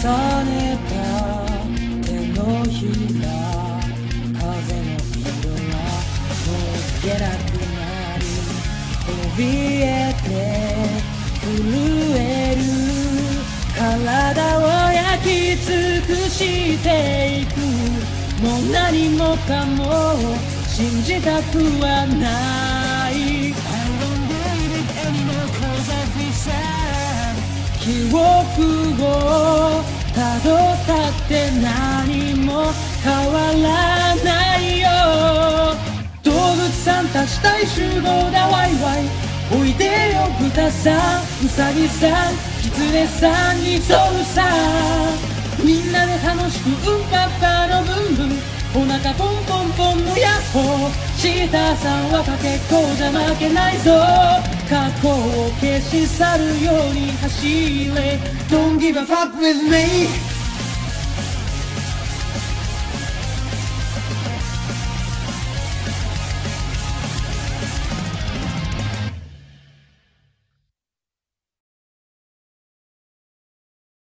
重ねた手のひら、風の色はもうつけなくなり、怯えて震える体を焼き尽くしていく。もう何もかも信じたくはない。記憶をたどったって何も変わらないよ。動物さんたち大集合だワイワイ、おいでよ豚さん、ウサギさん、キツネさん、ニトルさん、みんなで楽しくうんぱっぱのブンブン、お腹ポンポンポンのヤッホー。チーターさんはかけっこじゃ負けないぞ。過去を消し去るように走れ Don't give a fuck with me